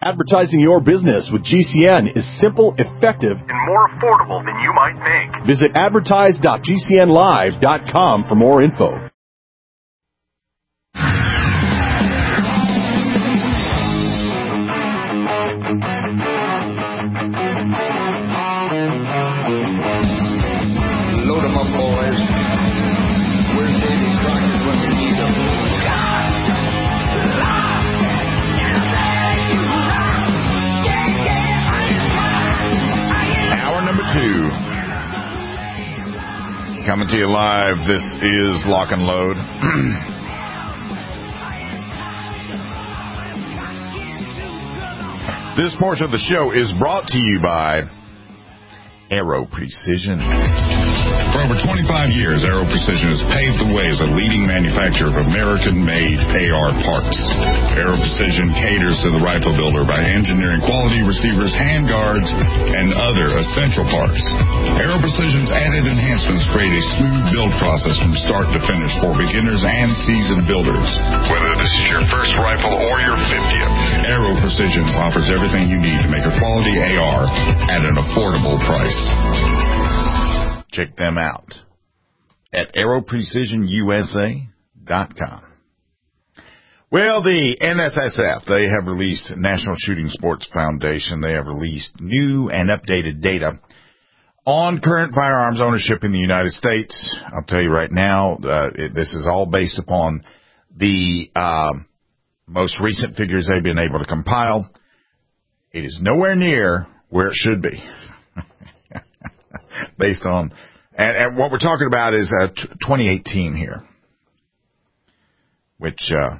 Advertising your business with GCN is simple, effective, and more affordable than you might think. Visit advertise.gcnlive.com for more info. Load 'em up, boys. Where's Davy Crockett when we need him? Hour number 2. Coming to you live. This is Lock and Load. This portion of the show is brought to you by Aero Precision. For over 25 years, Aero Precision has paved the way as a leading manufacturer of American-made AR parts. Aero Precision caters to the rifle builder by engineering quality receivers, handguards, and other essential parts. Aero Precision's added enhancements create a smooth build process from start to finish for beginners and seasoned builders. Whether this is your first rifle or your 50th, Aero Precision offers everything you need to make a quality AR at an affordable price. Check them out at aeroprecisionusa.com. Well, the NSSF, they have released, National Shooting Sports Foundation, they have released new and updated data on current firearms ownership in the United States. I'll tell you right now, this is all based upon the most recent figures they've been able to compile. It is nowhere near where it should be. Based on, and what we're talking about is 2018 here, which, to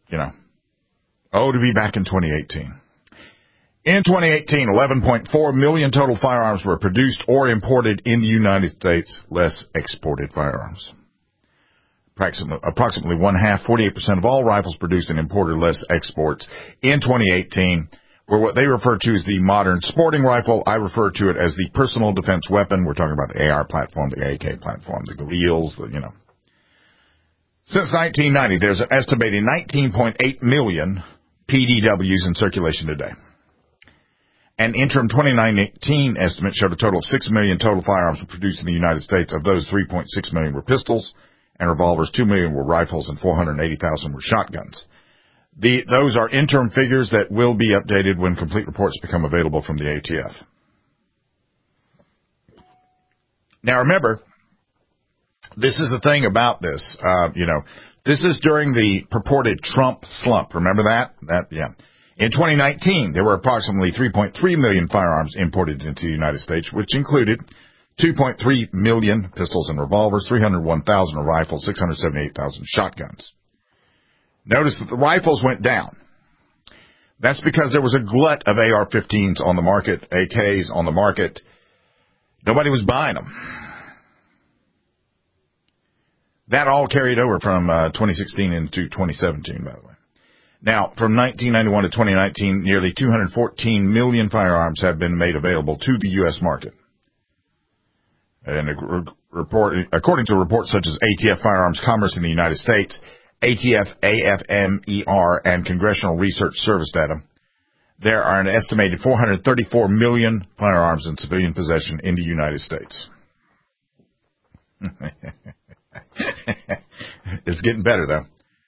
be back in 2018. In 2018, 11.4 million total firearms were produced or imported in the United States, less exported firearms. Approximately 48% of all rifles produced and imported, less exports in 2018. Were what they refer to as the modern sporting rifle. I refer to it as the personal defense weapon. We're talking about the AR platform, the AK platform, the Galils, Since 1990, there's an estimated 19.8 million PDWs in circulation today. An interim 2019 estimate showed a total of 6 million total firearms were produced in the United States. Of those, 3.6 million were pistols and revolvers, 2 million were rifles, and 480,000 were shotguns. Those are interim figures that will be updated when complete reports become available from the ATF. Now remember, this is the thing about this. This is during the purported Trump slump. Remember that? In 2019, there were approximately 3.3 million firearms imported into the United States, which included 2.3 million pistols and revolvers, 301,000 rifles, 678,000 shotguns. Notice that the rifles went down. That's because there was a glut of AR-15s on the market, AKs on the market. Nobody was buying them. That all carried over from 2016 into 2017, by the way. Now, from 1991 to 2019, nearly 214 million firearms have been made available to the U.S. market. And according to reports such as ATF Firearms Commerce in the United States, ATF, AFMER, and Congressional Research Service data, there are an estimated 434 million firearms in civilian possession in the United States. It's getting better, though.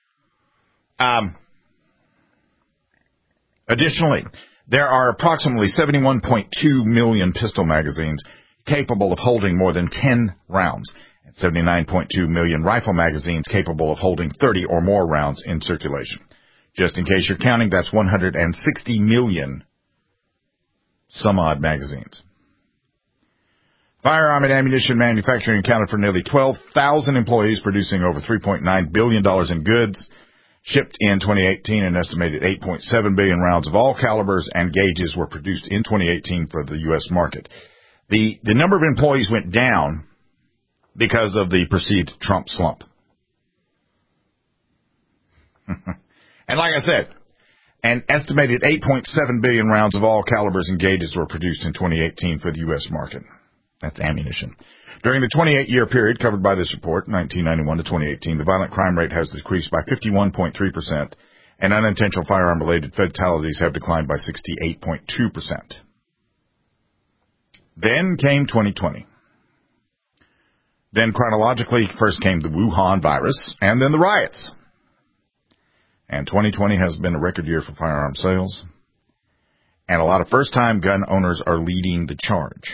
Additionally, there are approximately 71.2 million pistol magazines capable of holding more than 10 rounds, and 79.2 million rifle magazines capable of holding 30 or more rounds in circulation. Just in case you're counting, that's 160 million some-odd magazines. Firearm and ammunition manufacturing accounted for nearly 12,000 employees, producing over $3.9 billion in goods. Shipped in 2018, an estimated 8.7 billion rounds of all calibers and gauges were produced in 2018 for the U.S. market. The number of employees went down because of the perceived Trump slump. And like I said, an estimated 8.7 billion rounds of all calibers and gauges were produced in 2018 for the U.S. market. That's ammunition. During the 28-year period covered by this report, 1991 to 2018, the violent crime rate has decreased by 51.3%, and unintentional firearm-related fatalities have declined by 68.2%. Then came 2020. Then chronologically, first came the Wuhan virus, and then the riots. And 2020 has been a record year for firearm sales. And a lot of first-time gun owners are leading the charge.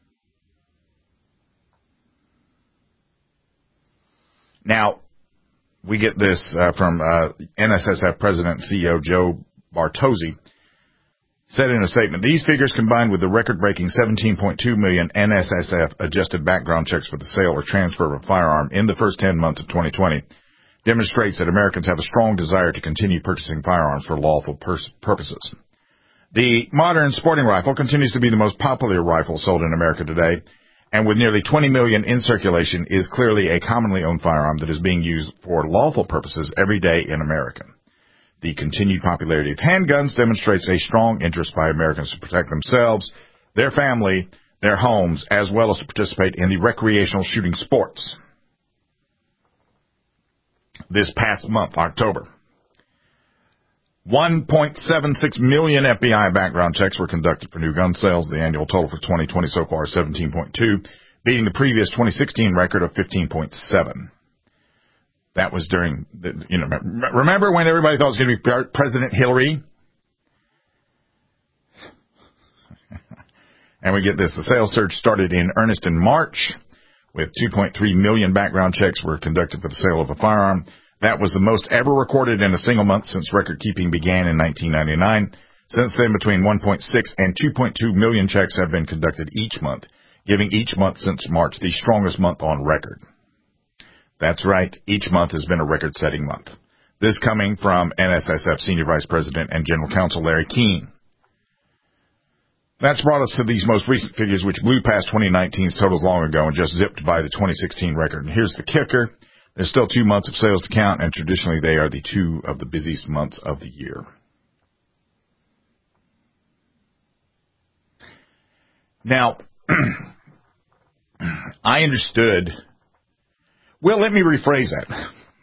Now, we get this from NSSF President and CEO Joe Bartozzi. Said in a statement, these figures combined with the record-breaking 17.2 million NSSF adjusted background checks for the sale or transfer of a firearm in the first 10 months of 2020 demonstrates that Americans have a strong desire to continue purchasing firearms for lawful purposes. The modern sporting rifle continues to be the most popular rifle sold in America today, and with nearly 20 million in circulation, is clearly a commonly owned firearm that is being used for lawful purposes every day in America. The continued popularity of handguns demonstrates a strong interest by Americans to protect themselves, their family, their homes, as well as to participate in the recreational shooting sports. This past month, October, 1.76 million FBI background checks were conducted for new gun sales. The annual total for 2020 so far is 17.2, beating the previous 2016 record of 15.7. That was during, remember when everybody thought it was going to be President Hillary? And we get this. The sales surge started in earnest in March, with 2.3 million background checks were conducted for the sale of a firearm. That was the most ever recorded in a single month since record keeping began in 1999. Since then, between 1.6 and 2.2 million checks have been conducted each month, giving each month since March the strongest month on record. That's right. Each month has been a record-setting month. This coming from NSSF Senior Vice President and General Counsel Larry Keene. That's brought us to these most recent figures, which blew past 2019's totals long ago and just zipped by the 2016 record. And here's the kicker. There's still 2 months of sales to count, and traditionally they are the 2 of the busiest months of the year. Now, I understood. Well, let me rephrase that.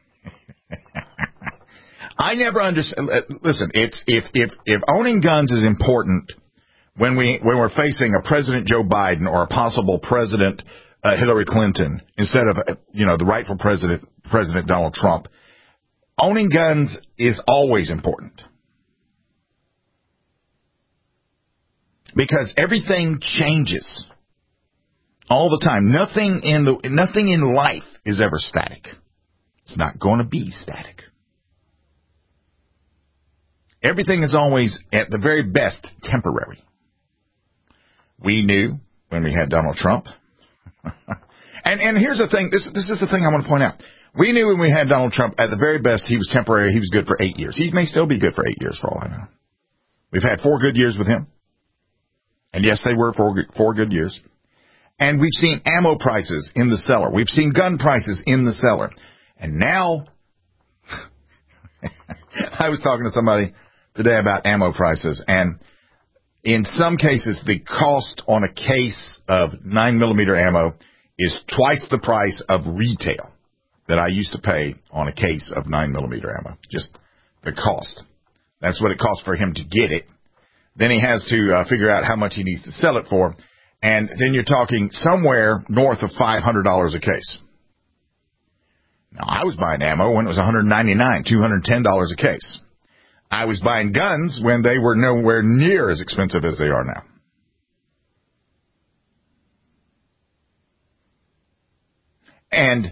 I never understood. Listen, it's if owning guns is important when we're facing a President Joe Biden or a possible President Hillary Clinton instead of the rightful President Donald Trump, owning guns is always important because everything changes all the time. Nothing in life is ever static. It's not going to be static. Everything is always, at the very best, temporary. We knew when we had Donald Trump. and here's the thing. This is the thing I want to point out. We knew when we had Donald Trump, at the very best, he was temporary. He was good for 8 years. He may still be good for 8 years, for all I know. We've had 4 good years with him. And yes, they were 4 good years. And we've seen ammo prices in the cellar. We've seen gun prices in the cellar. And now, I was talking to somebody today about ammo prices, and in some cases, the cost on a case of 9mm ammo is twice the price of retail that I used to pay on a case of 9mm ammo. Just the cost. That's what it costs for him to get it. Then he has to figure out how much he needs to sell it for. And then you're talking somewhere north of $500 a case. Now, I was buying ammo when it was $199, $210 a case. I was buying guns when they were nowhere near as expensive as they are now. And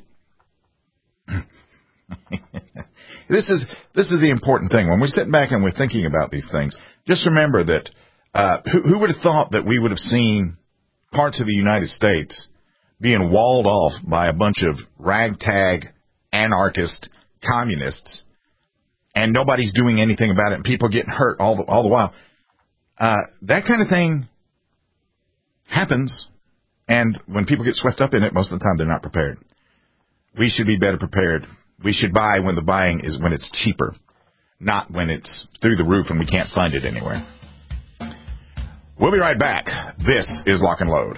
this is the important thing. When we sit back and we're thinking about these things, just remember that who would have thought that we would have seen parts of the United States being walled off by a bunch of ragtag, anarchist, communists, and nobody's doing anything about it, and people getting hurt all the while. That kind of thing happens, and when people get swept up in it, most of the time they're not prepared. We should be better prepared. We should buy when the buying is when it's cheaper, not when it's through the roof and we can't find it anywhere. We'll be right back. This is Lock and Load.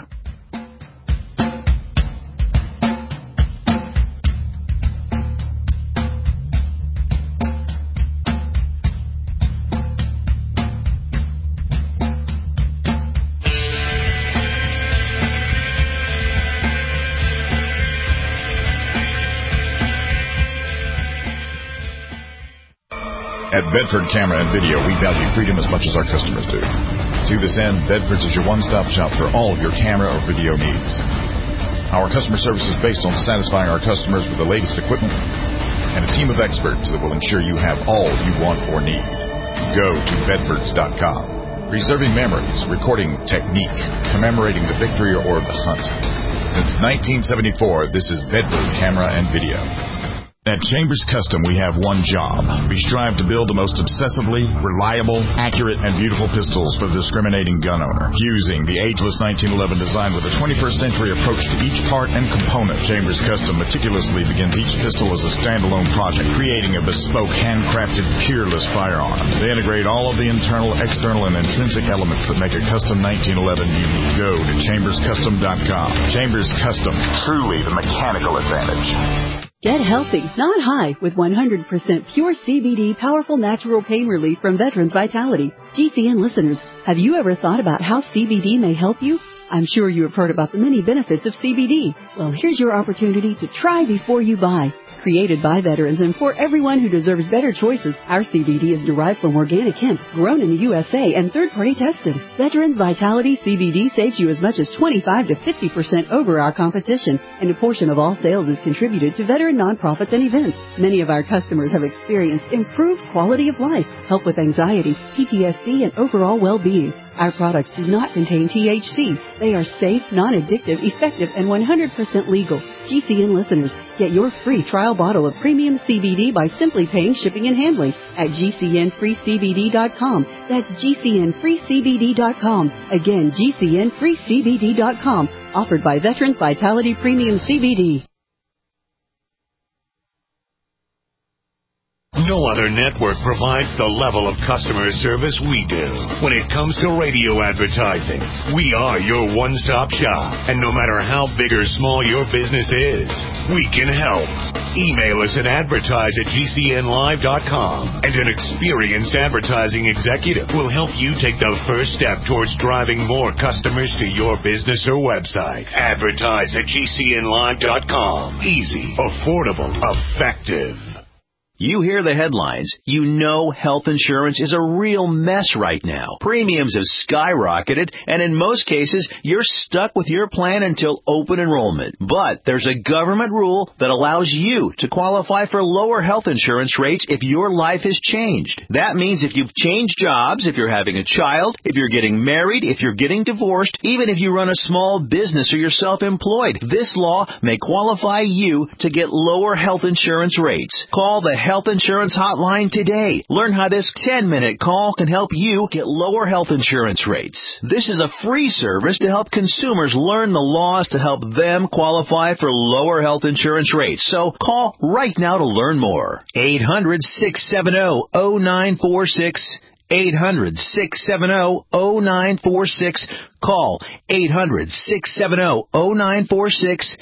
At Bedford Camera and Video, we value freedom as much as our customers do. To this end, Bedford's is your one-stop shop for all of your camera or video needs. Our customer service is based on satisfying our customers with the latest equipment and a team of experts that will ensure you have all you want or need. Go to bedfords.com. Preserving memories, recording technique, commemorating the victory or the hunt. Since 1974, this is Bedford Camera and Video. At Chambers Custom, we have one job. We strive to build the most obsessively reliable, accurate, and beautiful pistols for the discriminating gun owner. Fusing the ageless 1911 design with a 21st century approach to each part and component, Chambers Custom meticulously begins each pistol as a standalone project, creating a bespoke, handcrafted, peerless firearm. They integrate all of the internal, external, and intrinsic elements that make a custom 1911 unique. Go to chamberscustom.com. Chambers Custom, truly the mechanical advantage. Get healthy, not high, with 100% pure CBD powerful natural pain relief from Veterans Vitality. GCN listeners, have you ever thought about how CBD may help you? I'm sure you have heard about the many benefits of CBD. Well, here's your opportunity to try before you buy. Created by veterans and for everyone who deserves better choices, our CBD is derived from organic hemp, grown in the USA, and third-party tested. Veterans Vitality CBD saves you as much as 25 to 50% over our competition, and a portion of all sales is contributed to veteran nonprofits and events. Many of our customers have experienced improved quality of life, help with anxiety, PTSD, and overall well-being. Our products do not contain THC. They are safe, non-addictive, effective, and 100% legal. GCN listeners, get your free trial bottle of premium CBD by simply paying shipping and handling at GCNFreeCBD.com. That's GCNFreeCBD.com. Again, GCNFreeCBD.com. Offered by Veterans Vitality Premium CBD. No other network provides the level of customer service we do. When it comes to radio advertising, we are your one-stop shop. And no matter how big or small your business is, we can help. Email us at advertise@gcnlive.com, and an experienced advertising executive will help you take the first step towards driving more customers to your business or website. Advertise@gcnlive.com. Easy, affordable, effective. You hear the headlines. You know health insurance is a real mess right now. Premiums have skyrocketed, and in most cases, you're stuck with your plan until open enrollment. But there's a government rule that allows you to qualify for lower health insurance rates if your life has changed. That means if you've changed jobs, if you're having a child, if you're getting married, if you're getting divorced, even if you run a small business or you're self-employed, this law may qualify you to get lower health insurance rates. Call the Health Insurance Hotline today. Learn how this 10-minute call can help you get lower health insurance rates. This is a free service to help consumers learn the laws to help them qualify for lower health insurance rates. So call right now to learn more. 800-670-0946. 800-670-0946. Call 800-670-0946.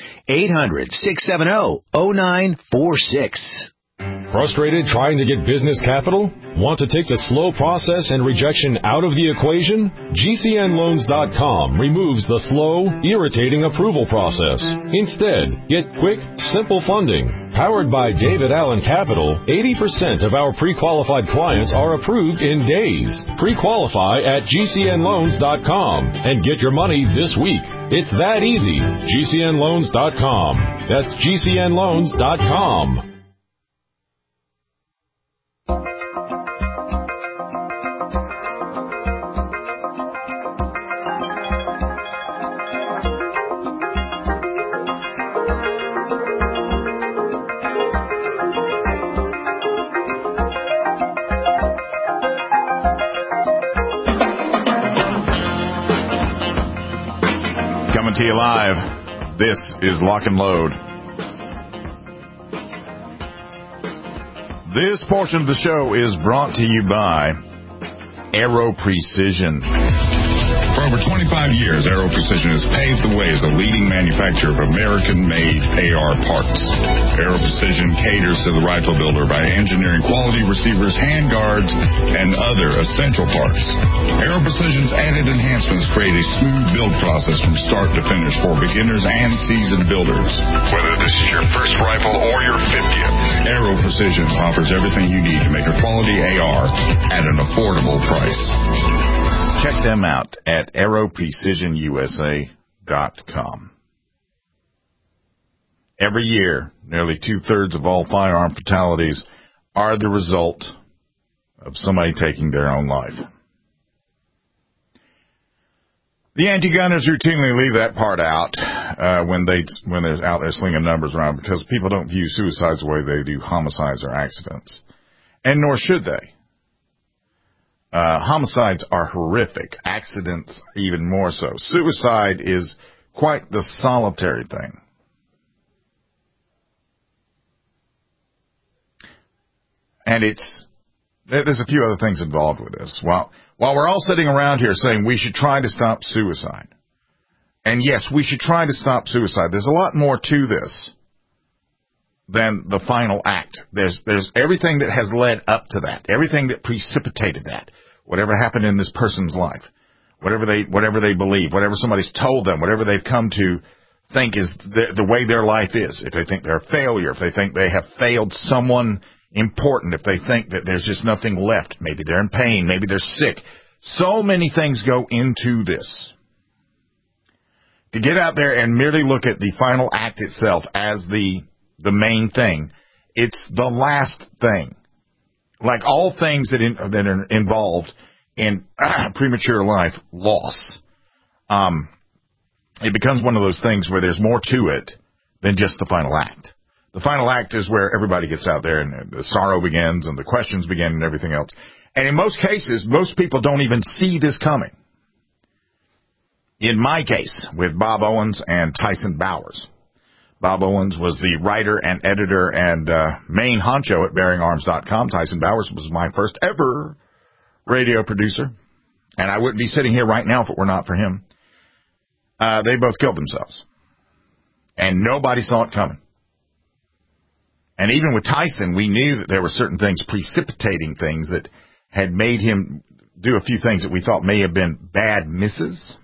800-670-0946. Frustrated trying to get business capital? Want to take the slow process and rejection out of the equation? GCNLoans.com removes the slow, irritating approval process. Instead, get quick, simple funding. Powered by David Allen Capital, 80% of our pre-qualified clients are approved in days. Pre-qualify at GCNLoans.com and get your money this week. It's that easy. GCNLoans.com. That's GCNLoans.com. Coming to you live, this is Lock and Load. This portion of the show is brought to you by Aero Precision. For over 25 years, Aero Precision has paved the way as a leading manufacturer of American-made AR parts. Aero Precision caters to the rifle builder by engineering quality receivers, handguards, and other essential parts. Aero Precision's added enhancements create a smooth build process from start to finish for beginners and seasoned builders. Whether this is your first rifle or your 50th, Aero Precision offers everything you need to make a quality AR at an affordable price. Check them out at aeroprecisionusa.com. Every year, nearly 2/3 of all firearm fatalities are the result of somebody taking their own life. The anti-gunners routinely leave that part out when they're out there slinging numbers around, because people don't view suicides the way they do homicides or accidents, and nor should they. Homicides are horrific. Accidents even more so. Suicide is quite the solitary thing. And there's a few other things involved with this. While we're all sitting around here saying we should try to stop suicide, and yes, we should try to stop suicide, there's a lot more to this than the final act. There's everything that has led up to that, everything that precipitated that. Whatever happened in this person's life, whatever they believe, whatever somebody's told them, whatever they've come to think is the way their life is. If they think they're a failure, if they think they have failed someone important, if they think that there's just nothing left, maybe they're in pain, maybe they're sick. So many things go into this. To get out there and merely look at the final act itself as the main thing, it's the last thing. Like all things that are involved in premature life loss, it becomes one of those things where there's more to it than just the final act. The final act is where everybody gets out there and the sorrow begins and the questions begin and everything else. And in most cases, most people don't even see this coming. In my case, with Bob Owens and Tyson Bowers. Bob Owens was the writer and editor and main honcho at BearingArms.com. Tyson Bowers was my first ever radio producer, and I wouldn't be sitting here right now if it were not for him. They both killed themselves, and nobody saw it coming. And even with Tyson, we knew that there were certain things, precipitating things, that had made him do a few things that we thought may have been bad misses.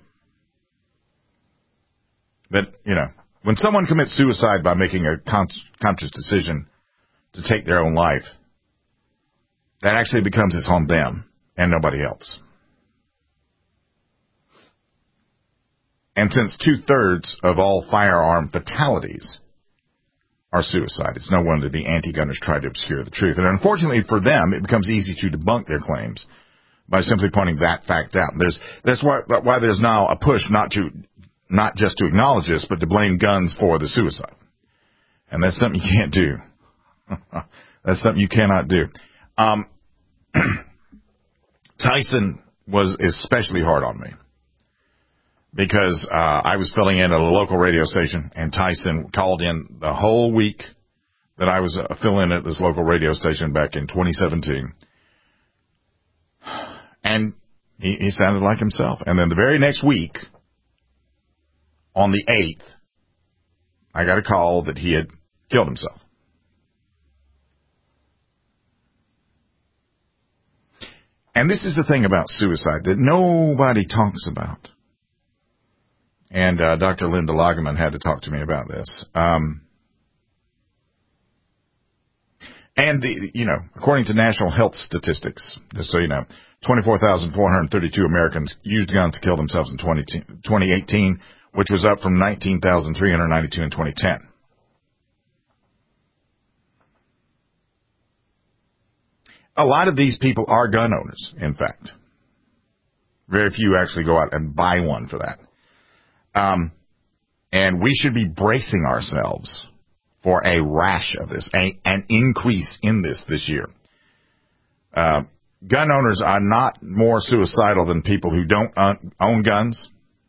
But, when someone commits suicide by making a conscious decision to take their own life, that actually becomes it's on them and nobody else. And since 2/3 of all firearm fatalities are suicide, it's no wonder the anti-gunners try to obscure the truth. And unfortunately for them, it becomes easy to debunk their claims by simply pointing that fact out. That's why there's now a push not just to acknowledge this, but to blame guns for the suicide. And that's something you can't do. That's something you cannot do. Tyson was especially hard on me because I was filling in at a local radio station, and Tyson called in the whole week that I was filling in at this local radio station back in 2017. And he sounded like himself. And then the very next week, on the 8th, I got a call that he had killed himself. And this is the thing about suicide that nobody talks about. And Dr. Linda Lagerman had to talk to me about this. And, according to national health statistics, just so you know, 24,432 Americans used guns to kill themselves in 2018, which was up from 19,392 in 2010. A lot of these people are gun owners, in fact. Very few actually go out and buy one for that. And we should be bracing ourselves for a rash of this, an increase in this year. Gun owners are not more suicidal than people who don't own guns.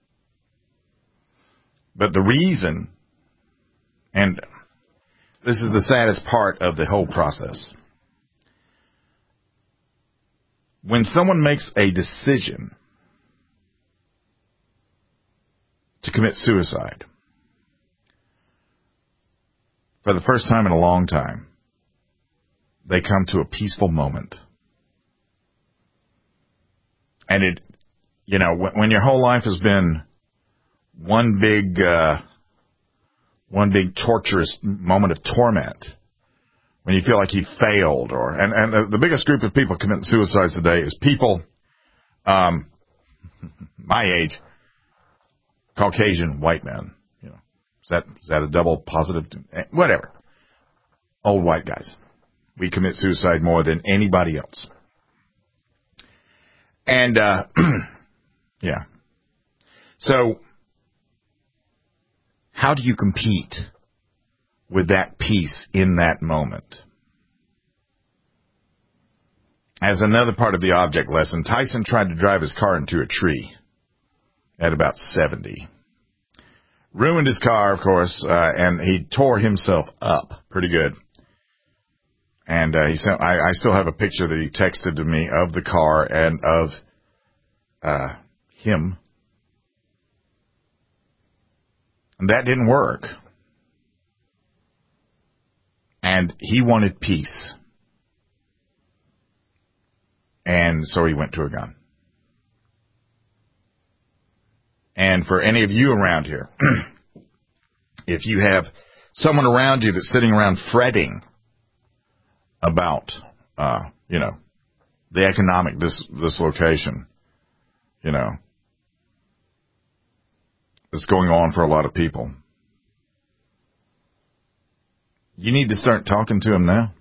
But the reason, and this is the saddest part of the whole process, When someone makes a decision to commit suicide for the first time in a long time, they come to a peaceful moment. And it, you know, when your whole life has been one big torturous moment of torment, when you feel like you failed, and the biggest group of people committing suicides today is people my age, Caucasian white men. You know, is that a double positive? Whatever. Old white guys. We commit suicide more than anybody else. And yeah. So how do you compete with that peace in that moment? As another part of the object lesson, Tyson tried to drive his car into a tree at about 70. Ruined his car, of course, and he tore himself up pretty good. And he sent. I still have a picture that he texted to me of the car and of him. And that didn't work. And he wanted peace. And so he went to a gun. And for any of you around here, if you have someone around you that's sitting around fretting about, the economic dislocation, that's going on for a lot of people, you need to start talking to them now.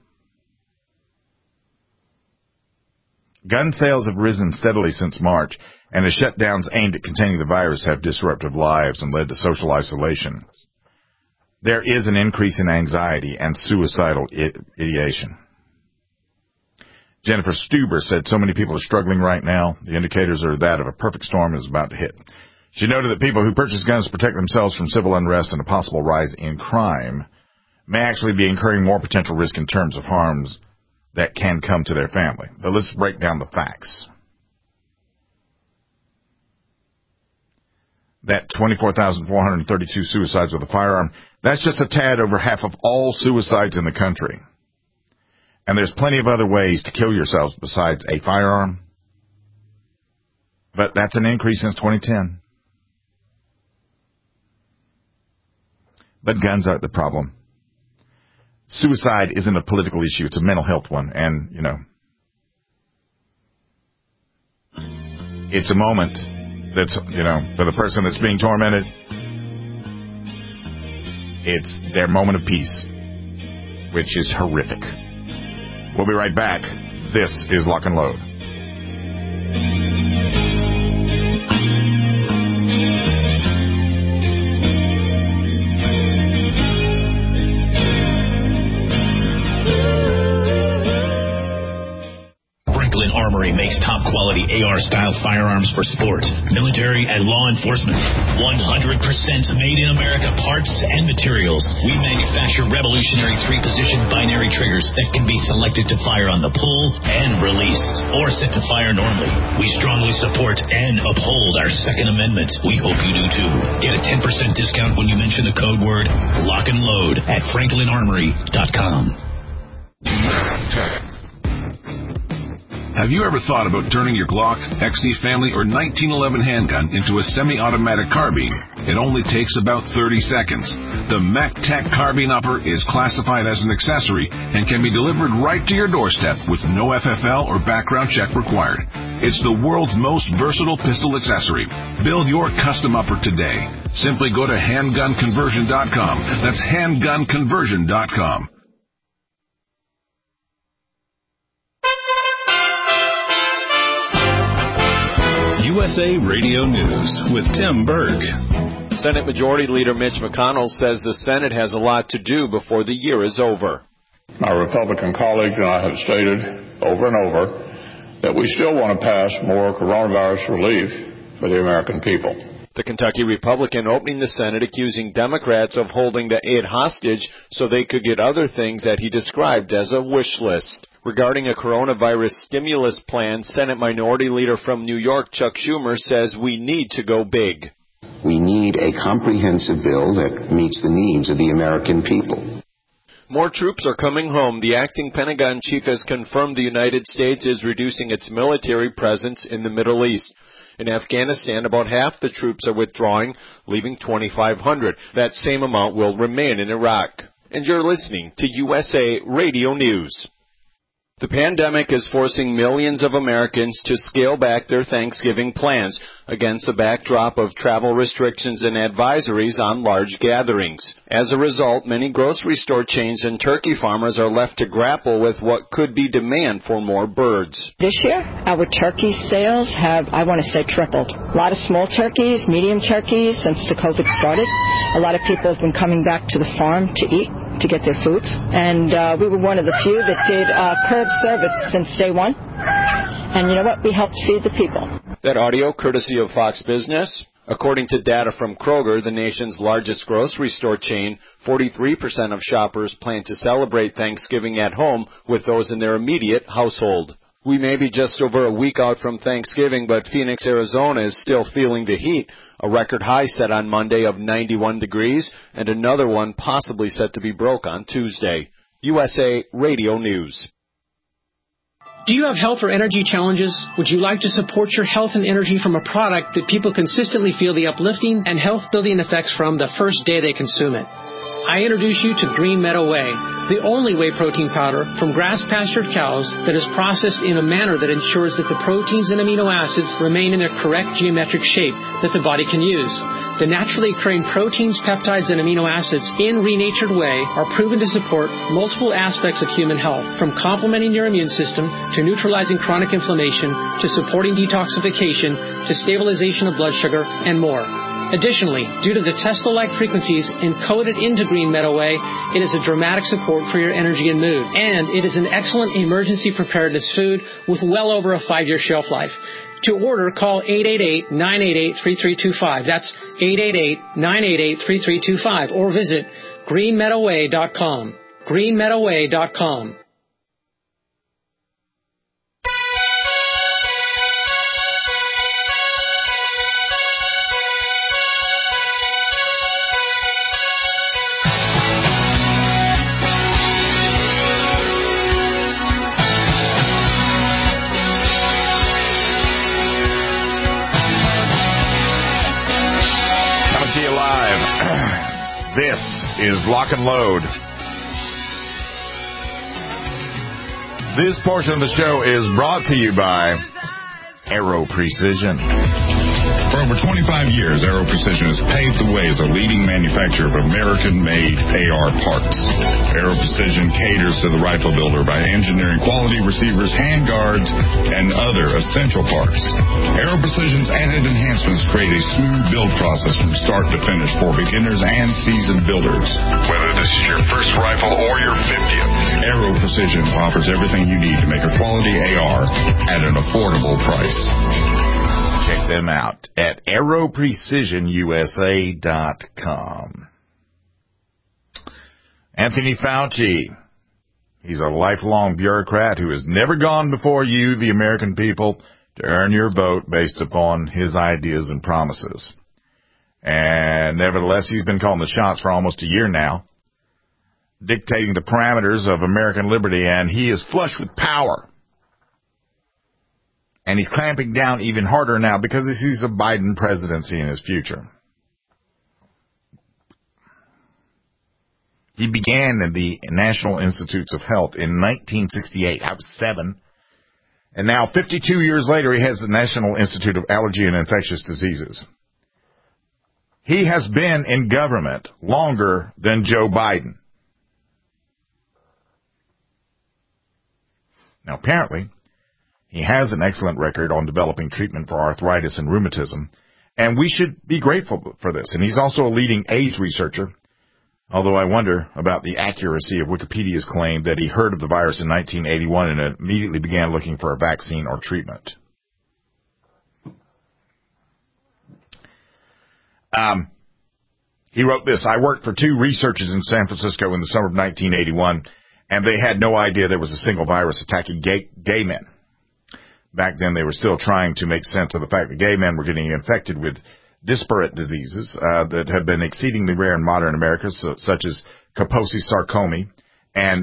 Gun sales have risen steadily since March, and the shutdowns aimed at containing the virus have disrupted lives and led to social isolation. There is an increase in anxiety and suicidal ideation. Jennifer Stuber said so many people are struggling right now. The indicators are that of a perfect storm is about to hit. She noted that people who purchase guns to protect themselves from civil unrest and a possible rise in crime may actually be incurring more potential risk in terms of harms that can come to their family. But let's break down the facts. That 24,432 suicides with a firearm, that's just a tad over half of all suicides in the country. And there's plenty of other ways to kill yourselves besides a firearm. But that's an increase since 2010. But guns aren't the problem. Suicide isn't a political issue. It's a mental health one. And, it's a moment that's, for the person that's being tormented, it's their moment of peace, which is horrific. We'll be right back. This is Lock and Load. Armory makes top-quality AR-style firearms for sport, military, and law enforcement. 100% made in America parts and materials. We manufacture revolutionary 3-position binary triggers that can be selected to fire on the pull and release, or set to fire normally. We strongly support and uphold our Second Amendment. We hope you do too. Get a 10% discount when you mention the code word Lock and Load at FranklinArmory.com. Have you ever thought about turning your Glock, XD Family, or 1911 handgun into a semi-automatic carbine? It only takes about 30 seconds. The MacTac Carbine Upper is classified as an accessory and can be delivered right to your doorstep with no FFL or background check required. It's the world's most versatile pistol accessory. Build your custom upper today. Simply go to handgunconversion.com. That's handgunconversion.com. USA Radio News with Tim Berg. Senate Majority Leader Mitch McConnell says the Senate has a lot to do before the year is over. My Republican colleagues and I have stated over and over that we still want to pass more coronavirus relief for the American people. The Kentucky Republican opening the Senate accusing Democrats of holding the aid hostage so they could get other things that he described as a wish list. Regarding a coronavirus stimulus plan, Senate Minority Leader from New York, Chuck Schumer, says we need to go big. We need a comprehensive bill that meets the needs of the American people. More troops are coming home. The acting Pentagon chief has confirmed the United States is reducing its military presence in the Middle East. In Afghanistan, about half the troops are withdrawing, leaving 2,500. That same amount will remain in Iraq. And you're listening to USA Radio News. The pandemic is forcing millions of Americans to scale back their Thanksgiving plans against the backdrop of travel restrictions and advisories on large gatherings. As a result, many grocery store chains and turkey farmers are left to grapple with what could be demand for more birds. This year, our turkey sales have, I want to say, tripled. A lot of small turkeys, medium turkeys since the COVID started. A lot of people have been coming back to the farm to eat, to get their foods. And we were one of the few that did curb service since day one. And you know what? We helped feed the people. That audio courtesy of Fox Business. According to data from Kroger, the nation's largest grocery store chain, 43% of shoppers plan to celebrate Thanksgiving at home with those in their immediate household. We may be just over a week out from Thanksgiving, but Phoenix, Arizona is still feeling the heat. A record high set on Monday of 91 degrees, and another one possibly set to be broke on Tuesday. USA Radio News. Do you have health or energy challenges? Would you like to support your health and energy from a product that people consistently feel the uplifting and health-building effects from the first day they consume it? I introduce you to Green Meadow Whey, the only whey protein powder from grass-pastured cows that is processed in a manner that ensures that the proteins and amino acids remain in their correct geometric shape that the body can use. The naturally occurring proteins, peptides, and amino acids in renatured whey are proven to support multiple aspects of human health, from complementing your immune system to neutralizing chronic inflammation to supporting detoxification to stabilization of blood sugar and more. Additionally, due to the Tesla-like frequencies encoded into Green Meadow Whey, it is a dramatic support for your energy and mood. And it is an excellent emergency preparedness food with well over a 5-year shelf life. To order, call 888-988-3325. That's 888-988-3325. Or visit greenmeadowwhey.com. greenmeadowwhey.com. This is Lock and Load. This portion of the show is brought to you by Aero Precision. For over 25 years, Aero Precision has paved the way as a leading manufacturer of American-made AR parts. Aero Precision caters to the rifle builder by engineering quality receivers, handguards, and other essential parts. Aero Precision's added enhancements create a smooth build process from start to finish for beginners and seasoned builders. Whether this is your first rifle or your 50th, Aero Precision offers everything you need to make a quality AR at an affordable price. Check them out at aeroprecisionusa.com. Anthony Fauci. He's a lifelong bureaucrat who has never gone before you, the American people, to earn your vote based upon his ideas and promises. And nevertheless, he's been calling the shots for almost a year now, dictating the parameters of American liberty, and he is flush with power. And he's clamping down even harder now because he sees a Biden presidency in his future. He began in the National Institutes of Health in 1968. I was 7. And now, 52 years later, he has the National Institute of Allergy and Infectious Diseases. He has been in government longer than Joe Biden. Now, apparently, he has an excellent record on developing treatment for arthritis and rheumatism, and we should be grateful for this. And he's also a leading AIDS researcher, although I wonder about the accuracy of Wikipedia's claim that he heard of the virus in 1981 and immediately began looking for a vaccine or treatment. He wrote this: I worked for 2 researchers in San Francisco in the summer of 1981, And they had no idea there was a single virus attacking gay men. Back then, they were still trying to make sense of the fact that gay men were getting infected with disparate diseases that have been exceedingly rare in modern America, such as Kaposi sarcoma and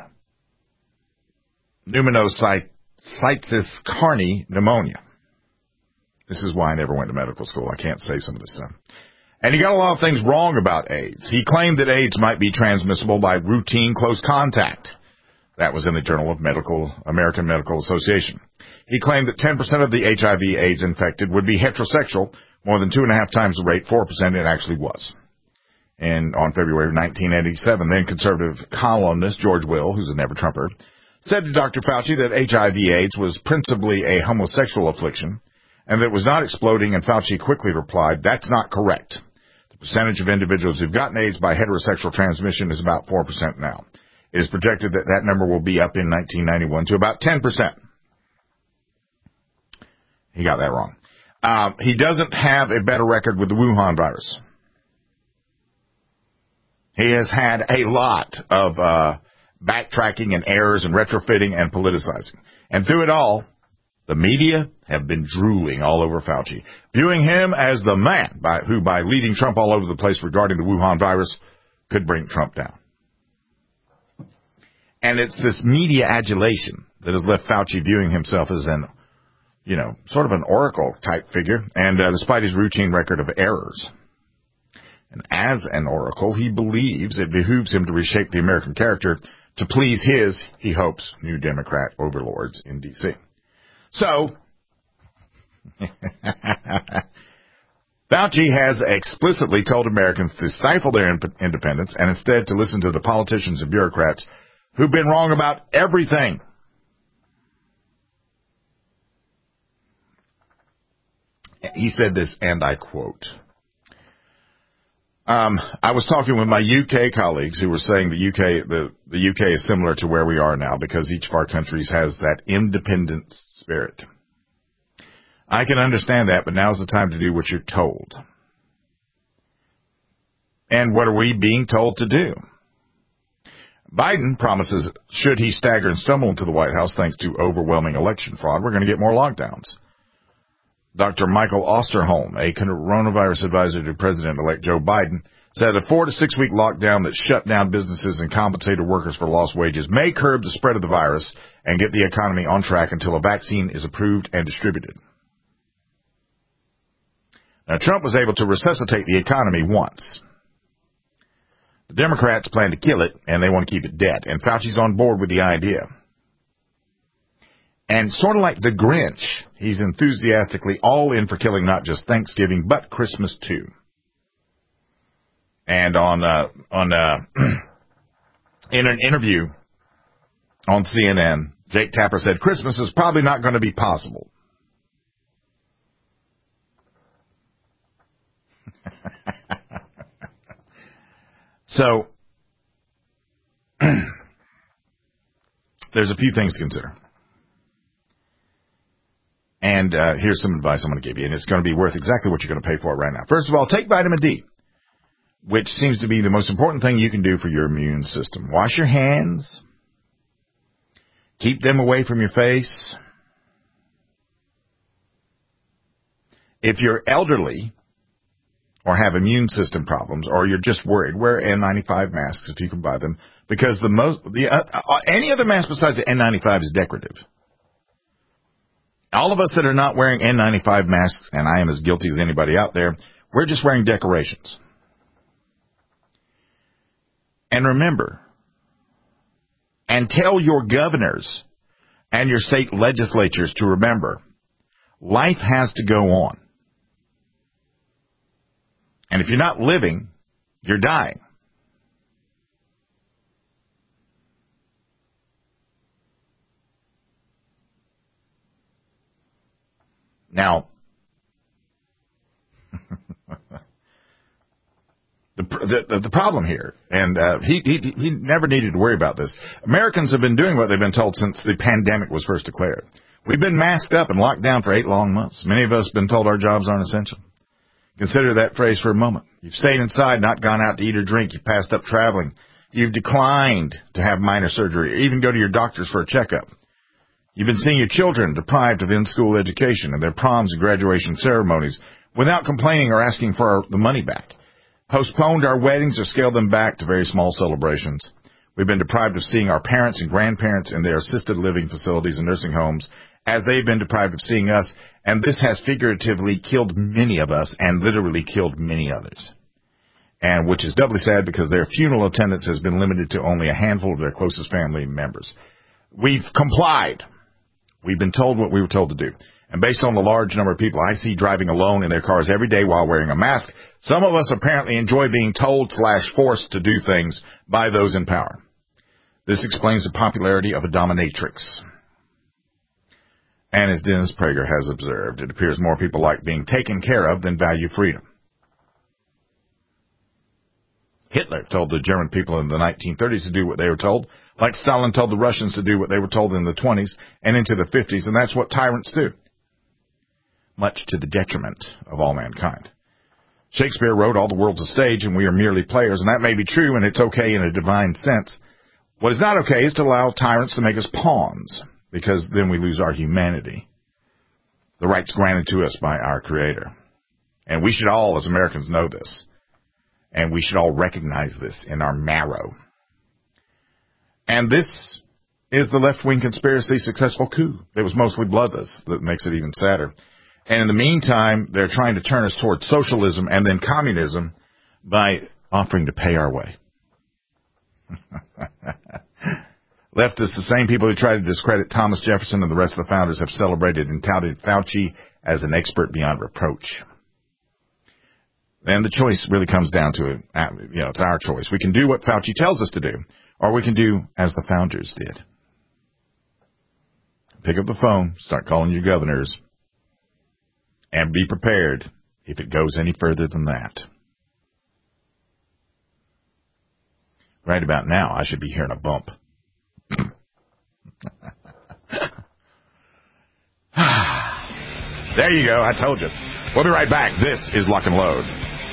pneumocystis carinii pneumonia. This is why I never went to medical school. I can't say some of this stuff. And he got a lot of things wrong about AIDS. He claimed that AIDS might be transmissible by routine close contact. That was in the Journal of American Medical Association. He claimed that 10% of the HIV/AIDS infected would be heterosexual, more than 2.5 times the rate, 4% it actually was. And on February 1987, then conservative columnist George Will, who's a never-Trumper, said to Dr. Fauci that HIV/AIDS was principally a homosexual affliction and that it was not exploding, and Fauci quickly replied, "That's not correct. The percentage of individuals who've gotten AIDS by heterosexual transmission is about 4% now. It is projected that that number will be up in 1991 to about 10%. He got that wrong. He doesn't have a better record with the Wuhan virus. He has had a lot of backtracking and errors and retrofitting and politicizing. And through it all, the media have been drooling all over Fauci, viewing him as the man who, by leading Trump all over the place regarding the Wuhan virus, could bring Trump down. And it's this media adulation that has left Fauci viewing himself as an, sort of an oracle-type figure, and despite his routine record of errors. And as an oracle, he believes it behooves him to reshape the American character to please his, he hopes, new Democrat overlords in D.C. So, Fauci has explicitly told Americans to stifle their independence and instead to listen to the politicians and bureaucrats who've been wrong about everything. He said this, and I quote, I was talking with my UK colleagues who were saying the UK is similar to where we are now because each of our countries has that independent spirit. I can understand that, but now's the time to do what you're told. And what are we being told to do? Biden promises, should he stagger and stumble into the White House thanks to overwhelming election fraud, we're going to get more lockdowns. Dr. Michael Osterholm, a coronavirus advisor to President-elect Joe Biden, said a 4 to 6 week lockdown that shut down businesses and compensated workers for lost wages may curb the spread of the virus and get the economy on track until a vaccine is approved and distributed. Now, Trump was able to resuscitate the economy once. The Democrats plan to kill it, and they want to keep it dead, and Fauci's on board with the idea. And sort of like the Grinch, he's enthusiastically all in for killing not just Thanksgiving, but Christmas too. And in an interview on CNN, Jake Tapper said, Christmas is probably not going to be possible. So, there's a few things to consider. And here's some advice I'm going to give you, and it's going to be worth exactly what you're going to pay for it right now. First of all, take vitamin D, which seems to be the most important thing you can do for your immune system. Wash your hands. Keep them away from your face. If you're elderly or have immune system problems, or you're just worried, wear N95 masks if you can buy them, because any other mask besides the N95 is decorative. All of us that are not wearing N95 masks, and I am as guilty as anybody out there, we're just wearing decorations. And remember, and tell your governors and your state legislatures to remember, life has to go on. And if you're not living, you're dying. Now, the problem here, and he never needed to worry about this. Americans have been doing what they've been told since the pandemic was first declared. We've been masked up and locked down for 8 long months. Many of us have been told our jobs aren't essential. Consider that phrase for a moment. You've stayed inside, not gone out to eat or drink. You passed up traveling You've declined to have minor surgery or even go to your doctors for a checkup. You've been seeing your children deprived of in-school education and their proms and graduation ceremonies without complaining or asking for the money back. Postponed our weddings or scaled them back to very small celebrations. We've been deprived of seeing our parents and grandparents in their assisted living facilities and nursing homes as they've been deprived of seeing us, and this has figuratively killed many of us and literally killed many others. And which is doubly sad because their funeral attendance has been limited to only a handful of their closest family members. We've complied. We've been told what we were told to do. And based on the large number of people I see driving alone in their cars every day while wearing a mask, some of us apparently enjoy being told/forced to do things by those in power. This explains the popularity of a dominatrix. And as Dennis Prager has observed, it appears more people like being taken care of than value freedom. Hitler told the German people in the 1930s to do what they were told, like Stalin told the Russians to do what they were told in the 20s and into the 50s, and that's what tyrants do, much to the detriment of all mankind. Shakespeare wrote, "All the world's a stage, and we are merely players," and that may be true, and it's okay in a divine sense. What is not okay is to allow tyrants to make us pawns, because then we lose our humanity, the rights granted to us by our Creator. And we should all, as Americans, know this. And we should all recognize this in our marrow. And this is the left-wing conspiracy successful coup. It was mostly bloodless. That makes it even sadder. And in the meantime, they're trying to turn us towards socialism and then communism by offering to pay our way. Leftists, the same people who tried to discredit Thomas Jefferson and the rest of the founders, have celebrated and touted Fauci as an expert beyond reproach. And the choice really comes down to it. It's our choice. We can do what Fauci tells us to do, or we can do as the founders did. Pick up the phone, start calling your governors, and be prepared if it goes any further than that. Right about now, I should be hearing a bump. There you go. I told you. We'll be right back. This is Lock and Load.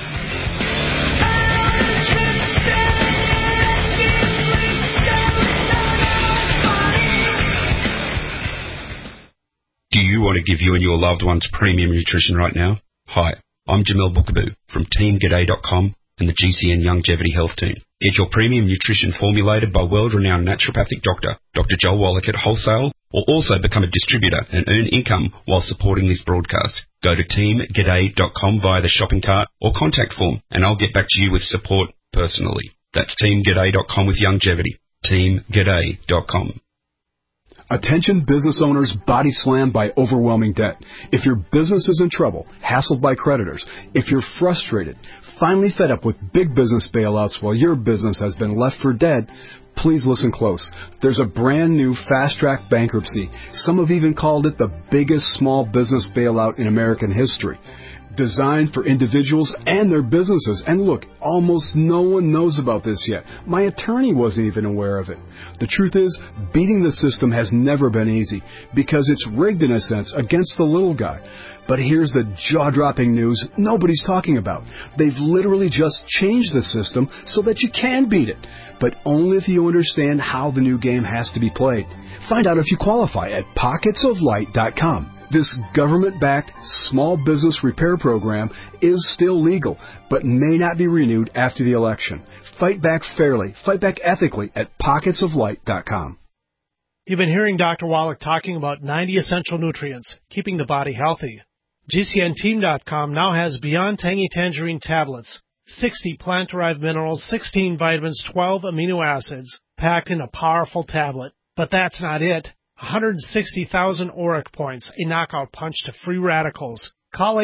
Do you want to give you and your loved ones premium nutrition right now? Hi, I'm Jamel Bookaboo from TeamGaday.com and the GCN Longevity Health Team. Get your premium nutrition formulated by world-renowned naturopathic doctor, Dr. Joel Wallach at Wholesale, or also become a distributor and earn income while supporting this broadcast. Go to TeamGaday.com via the shopping cart or contact form, and I'll get back to you with support personally. That's TeamGaday.com with longevity. TeamGaday.com. Attention business owners body slammed by overwhelming debt. If your business is in trouble, hassled by creditors, if you're frustrated, finally fed up with big business bailouts while your business has been left for dead, please listen close. There's a brand new fast-track bankruptcy. Some have even called it the biggest small business bailout in American history. Designed for individuals and their businesses. And look, almost no one knows about this yet. My attorney wasn't even aware of it. The truth is, beating the system has never been easy because it's rigged in a sense against the little guy. But here's the jaw-dropping news nobody's talking about. They've literally just changed the system so that you can beat it, but only if you understand how the new game has to be played. Find out if you qualify at pocketsoflight.com. This government-backed small business repair program is still legal, but may not be renewed after the election. Fight back fairly, fight back ethically at pocketsoflight.com. You've been hearing Dr. Wallach talking about 90 essential nutrients, keeping the body healthy. GCNteam.com now has Beyond Tangy Tangerine tablets, 60 plant-derived minerals, 16 vitamins, 12 amino acids, packed in a powerful tablet. But that's not it. 160,000 ORAC points, a knockout punch to free radicals. Call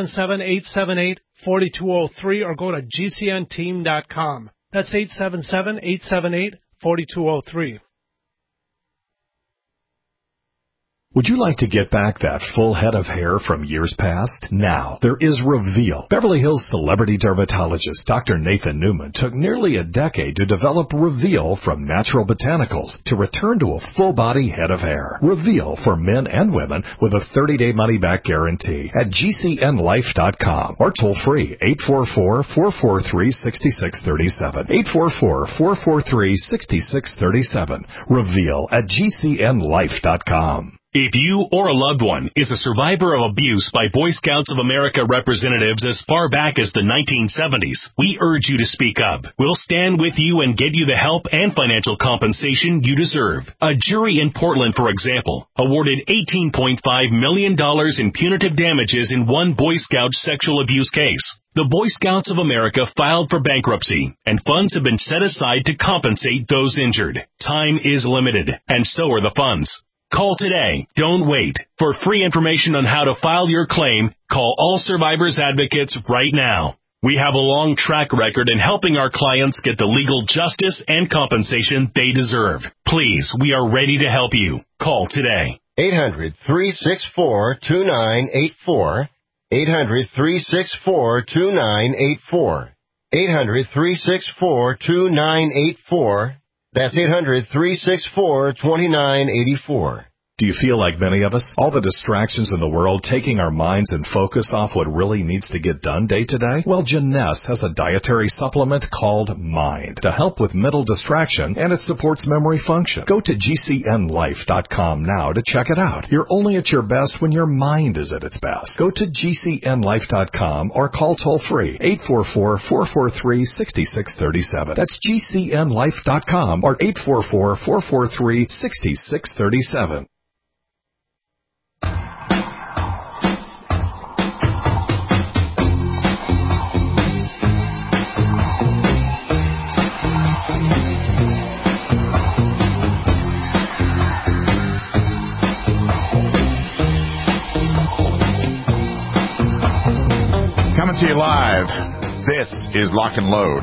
877-878-4203 or go to GCNteam.com. That's 877-878-4203. Would you like to get back that full head of hair from years past? Now, there is Reveal. Beverly Hills celebrity dermatologist Dr. Nathan Newman took nearly a decade to develop Reveal from natural botanicals to return to a full-body head of hair. Reveal for men and women with a 30-day money-back guarantee at GCNlife.com or toll-free 844-443-6637. 844-443-6637. Reveal at GCNlife.com. If you or a loved one is a survivor of abuse by Boy Scouts of America representatives as far back as the 1970s, we urge you to speak up. We'll stand with you and get you the help and financial compensation you deserve. A jury in Portland, for example, awarded $18.5 million in punitive damages in one Boy Scout sexual abuse case. The Boy Scouts of America filed for bankruptcy, and funds have been set aside to compensate those injured. Time is limited, and so are the funds. Call today. Don't wait. For free information on how to file your claim, call All Survivors Advocates right now. We have a long track record in helping our clients get the legal justice and compensation they deserve. Please, we are ready to help you. Call today. 800-364-2984. 800-364-2984. 800-364-2984. That's 800-364-2984. Do you feel like many of us? All the distractions in the world taking our minds and focus off what really needs to get done day to day? Well, Jeunesse has a dietary supplement called Mind to help with mental distraction, and it supports memory function. Go to GCNlife.com now to check it out. You're only at your best when your mind is at its best. Go to GCNlife.com or call toll-free 844-443-6637. That's GCNlife.com or 844-443-6637. Coming to you live, this is Lock and Load.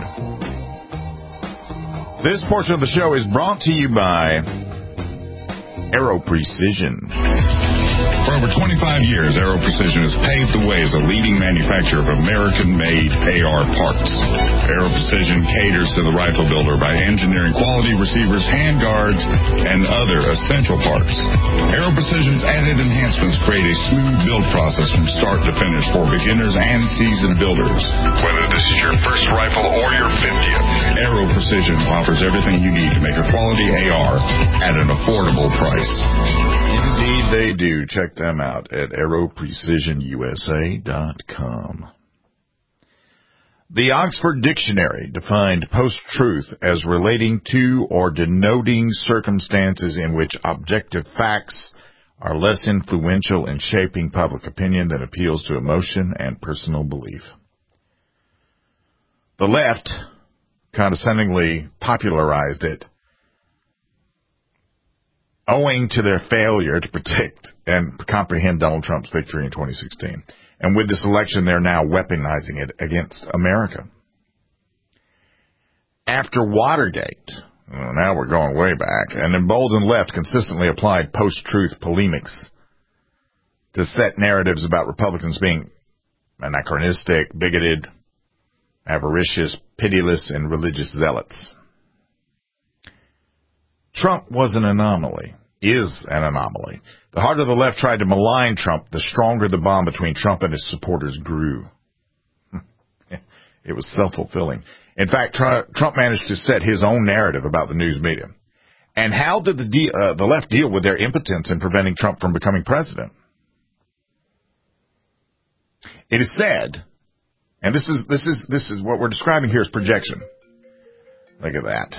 This portion of the show is brought to you by Aero Precision. For over 25 years, Aero Precision has paved the way as a leading manufacturer of American-made AR parts. Aero Precision caters to the rifle builder by engineering quality receivers, handguards, and other essential parts. Aero Precision's added enhancements create a smooth build process from start to finish for beginners and seasoned builders. Whether this is your first rifle or your 50th, Aero Precision offers everything you need to make a quality AR at an affordable price. Indeed they do. Check them out at AeroPrecisionUSA.com. The Oxford Dictionary defined post-truth as relating to or denoting circumstances in which objective facts are less influential in shaping public opinion than appeals to emotion and personal belief. The left condescendingly popularized it, owing to their failure to predict and comprehend Donald Trump's victory in 2016. And with this election, they're now weaponizing it against America. After Watergate, now we're going way back, an emboldened left consistently applied post-truth polemics to set narratives about Republicans being anachronistic, bigoted, avaricious, pitiless, and religious zealots. Trump was an anomaly, is an anomaly. The harder the left tried to malign Trump, the stronger the bond between Trump and his supporters grew. It was self-fulfilling. In fact, Trump managed to set his own narrative about the news media. And how did the left deal with their impotence in preventing Trump from becoming president? It is said, and this is what we're describing here as projection. Look at that.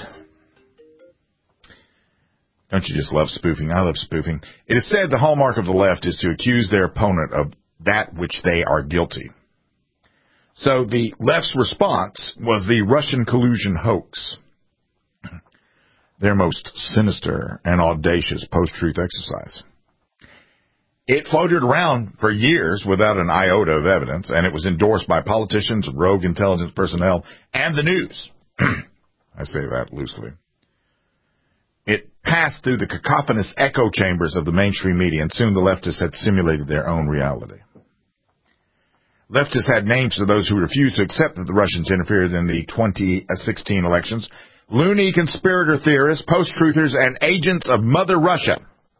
Don't you just love spoofing? I love spoofing. It is said the hallmark of the left is to accuse their opponent of that which they are guilty. So the left's response was the Russian collusion hoax, their most sinister and audacious post-truth exercise. It floated around for years without an iota of evidence, and it was endorsed by politicians, rogue intelligence personnel, and the news. I say that loosely. It passed through the cacophonous echo chambers of the mainstream media, and soon the leftists had simulated their own reality. Leftists had names for those who refused to accept that the Russians interfered in the 2016 elections: loony conspirator theorists, post-truthers, and agents of Mother Russia.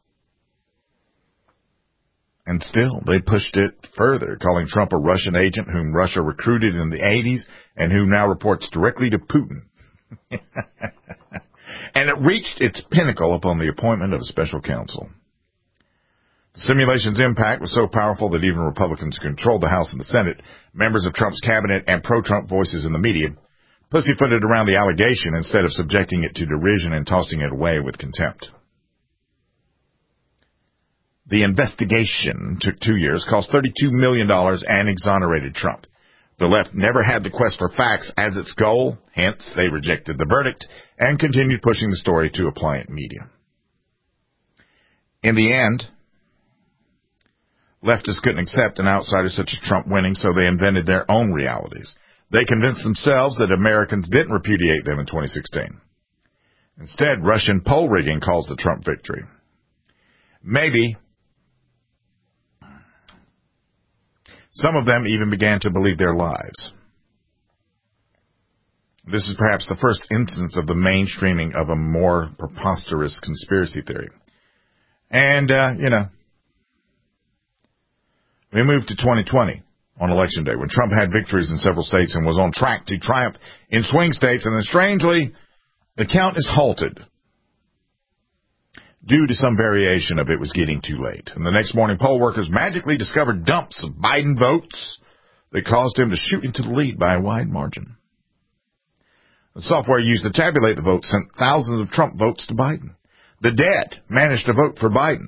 And still, they pushed it further, calling Trump a Russian agent whom Russia recruited in the 80s and who now reports directly to Putin. And it reached its pinnacle upon the appointment of a special counsel. The simulation's impact was so powerful that even Republicans who controlled the House and the Senate, members of Trump's cabinet, and pro-Trump voices in the media, pussyfooted around the allegation instead of subjecting it to derision and tossing it away with contempt. The investigation took 2 years, cost $32 million, and exonerated Trump. The left never had the quest for facts as its goal, hence they rejected the verdict and continued pushing the story to appliant media. In the end, leftists couldn't accept an outsider such as Trump winning, so they invented their own realities. They convinced themselves that Americans didn't repudiate them in 2016. Instead, Russian poll rigging caused the Trump victory. Maybe some of them even began to believe their lies. This is perhaps the first instance of the mainstreaming of a more preposterous conspiracy theory. And, we moved to 2020 on Election Day, when Trump had victories in several states and was on track to triumph in swing states, and then strangely, the count is halted due to some variation of it was getting too late. And the next morning, poll workers magically discovered dumps of Biden votes that caused him to shoot into the lead by a wide margin. The software used to tabulate the votes sent thousands of Trump votes to Biden. The dead managed to vote for Biden.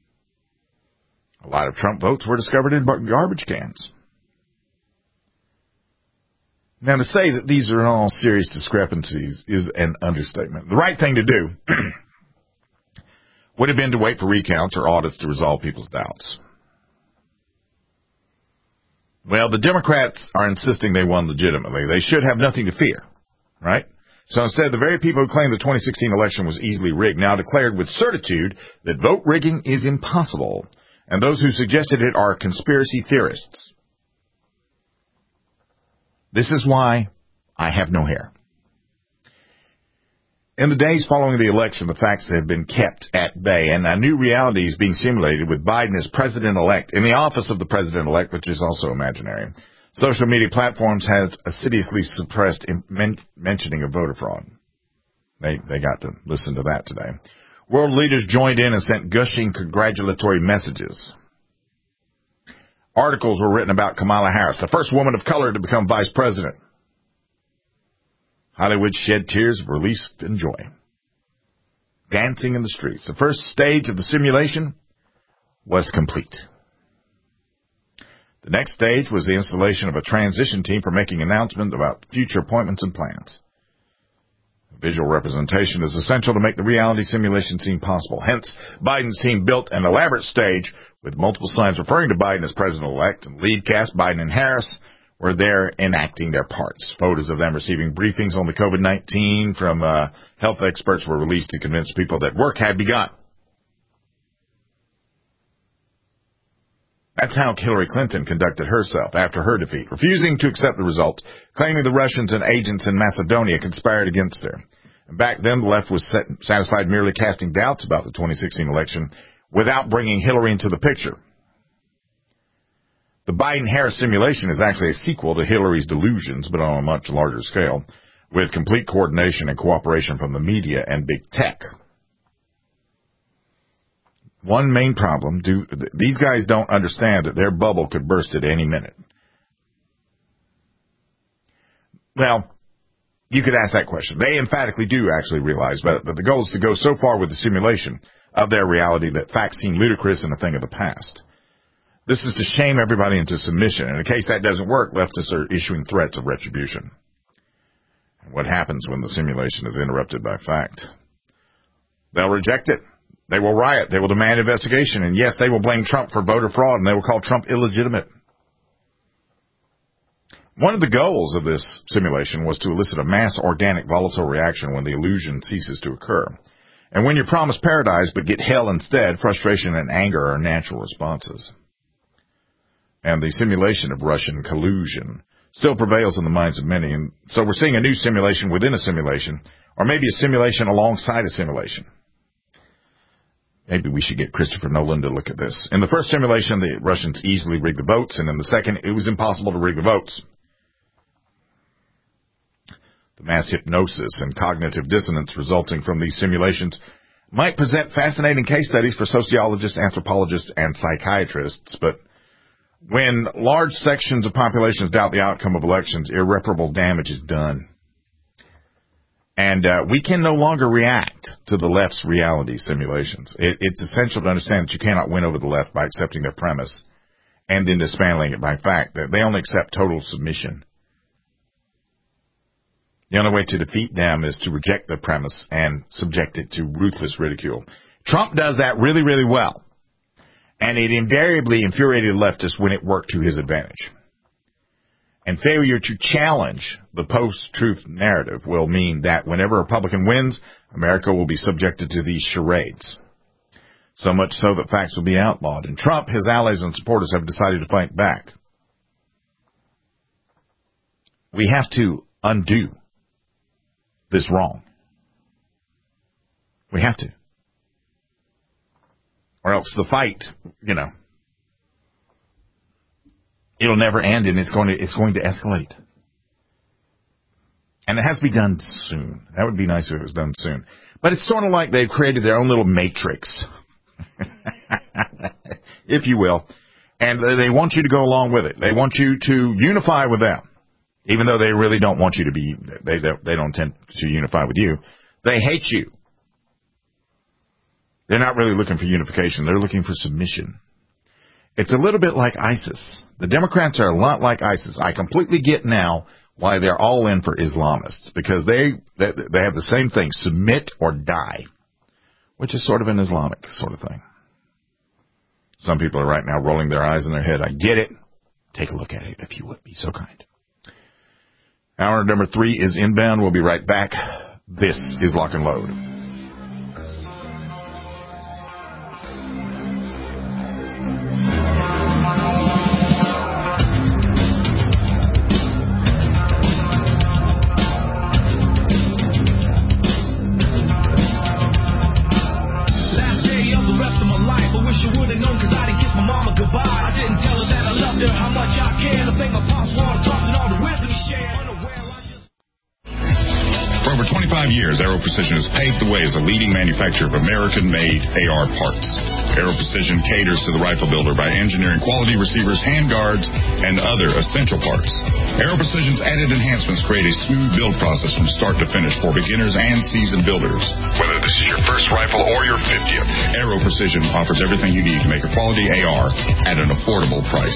A lot of Trump votes were discovered in garbage cans. Now, to say that these are all serious discrepancies is an understatement. The right thing to do would have been to wait for recounts or audits to resolve people's doubts. Well, the Democrats are insisting they won legitimately. They should have nothing to fear, right? So instead, the very people who claimed the 2016 election was easily rigged now declared with certitude that vote rigging is impossible, and those who suggested it are conspiracy theorists. This is why I have no hair. In the days following the election, the facts have been kept at bay, and a new reality is being simulated with Biden as president-elect in the office of the president-elect, which is also imaginary. Social media platforms have assiduously suppressed mentioning of voter fraud. They got to listen to that today. World leaders joined in and sent gushing congratulatory messages. Articles were written about Kamala Harris, the first woman of color to become vice president. Hollywood shed tears of relief and joy. Dancing in the streets. The first stage of the simulation was complete. The next stage was the installation of a transition team for making announcements about future appointments and plans. Visual representation is essential to make the reality simulation seem possible. Hence, Biden's team built an elaborate stage with multiple signs referring to Biden as president-elect, and lead cast Biden and Harris were there enacting their parts. Photos of them receiving briefings on the COVID-19 from health experts were released to convince people that work had begun. That's how Hillary Clinton conducted herself after her defeat, refusing to accept the results, claiming the Russians and agents in Macedonia conspired against her. And back then, the left was satisfied merely casting doubts about the 2016 election without bringing Hillary into the picture. The Biden-Harris simulation is actually a sequel to Hillary's delusions, but on a much larger scale, with complete coordination and cooperation from the media and big tech. One main problem, these guys don't understand that their bubble could burst at any minute. Well, you could ask that question. They emphatically do actually realize, but the goal is to go so far with the simulation of their reality that facts seem ludicrous and a thing of the past. This is to shame everybody into submission. In case that doesn't work, leftists are issuing threats of retribution. And what happens when the simulation is interrupted by fact? They'll reject it. They will riot. They will demand investigation. And yes, they will blame Trump for voter fraud, and they will call Trump illegitimate. One of the goals of this simulation was to elicit a mass organic volatile reaction when the illusion ceases to occur. And when you're promised paradise but get hell instead, frustration and anger are natural responses. And the simulation of Russian collusion still prevails in the minds of many. And so we're seeing a new simulation within a simulation, or maybe a simulation alongside a simulation. Maybe we should get Christopher Nolan to look at this. In the first simulation, the Russians easily rigged the votes, and in the second, it was impossible to rig the votes. The mass hypnosis and cognitive dissonance resulting from these simulations might present fascinating case studies for sociologists, anthropologists, and psychiatrists, but when large sections of populations doubt the outcome of elections, irreparable damage is done. And we can no longer react to the left's reality simulations. It's essential to understand that you cannot win over the left by accepting their premise and then dismantling it by fact that they only accept total submission. The only way to defeat them is to reject their premise and subject it to ruthless ridicule. Trump does that really, really well. And it invariably infuriated leftists when it worked to his advantage. And failure to challenge the post-truth narrative will mean that whenever a Republican wins, America will be subjected to these charades. So much so that facts will be outlawed. And Trump, his allies and supporters have decided to fight back. We have to undo this wrong. We have to. Or else the fight, it'll never end, and it's going to escalate. And it has to be done soon. That would be nice if it was done soon. But it's sort of like they've created their own little matrix, if you will. And they want you to go along with it. They want you to unify with them, even though they really don't want you to be. They don't tend to unify with you. They hate you. They're not really looking for unification. They're looking for submission. It's a little bit like ISIS. The Democrats are a lot like ISIS. I completely get now why they're all in for Islamists, because they have the same thing, submit or die, which is sort of an Islamic sort of thing. Some people are right now rolling their eyes in their head. I get it. Take a look at it, if you would be so kind. Hour number 3 is inbound. We'll be right back. This is Lock and Load. Aero Precision has paved the way as a leading manufacturer of American-made AR parts. Aero Precision caters to the rifle builder by engineering quality receivers, handguards, and other essential parts. Aero Precision's added enhancements create a smooth build process from start to finish for beginners and seasoned builders. Whether this is your first rifle or your 50th, Aero Precision offers everything you need to make a quality AR at an affordable price.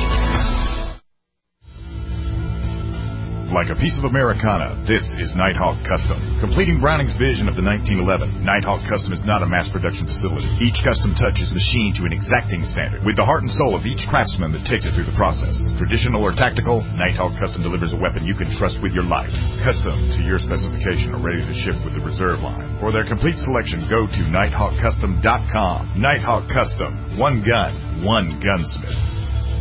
Like a piece of Americana, this is Nighthawk Custom. Completing Browning's vision of the 1911, Nighthawk Custom is not a mass production facility. Each custom touch is machined to an exacting standard, with the heart and soul of each craftsman that takes it through the process. Traditional or tactical, Nighthawk Custom delivers a weapon you can trust with your life. Custom to your specification or ready to ship with the reserve line. For their complete selection, go to NighthawkCustom.com. Nighthawk Custom. One gun, one gunsmith.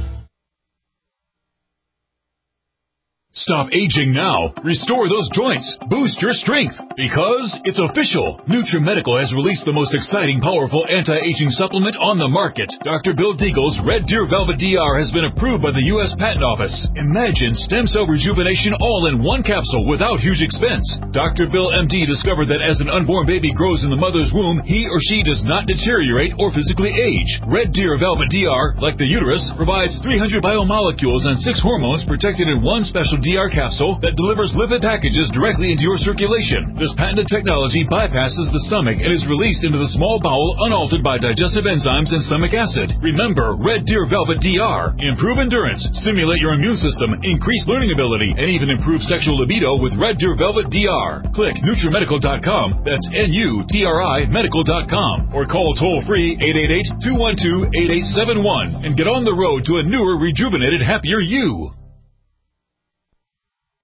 Stop aging now. Restore those joints. Boost your strength. Because it's official. NutriMedical has released the most exciting, powerful anti-aging supplement on the market. Dr. Bill Deagle's Red Deer Velvet DR has been approved by the U.S. Patent Office. Imagine stem cell rejuvenation all in one capsule without huge expense. Dr. Bill MD discovered that as an unborn baby grows in the mother's womb, he or she does not deteriorate or physically age. Red Deer Velvet DR, like the uterus, provides 300 biomolecules and 6 hormones protected in one special DR capsule that delivers lipid packages directly into your circulation. This patented technology bypasses the stomach and is released into the small bowel unaltered by digestive enzymes and stomach acid. Remember, Red Deer Velvet DR. Improve endurance, stimulate your immune system, increase learning ability, and even improve sexual libido with Red Deer Velvet DR. Click NutriMedical.com, that's NUTRI Medical.com, or call toll-free 888-212-8871 and get on the road to a newer, rejuvenated, happier you.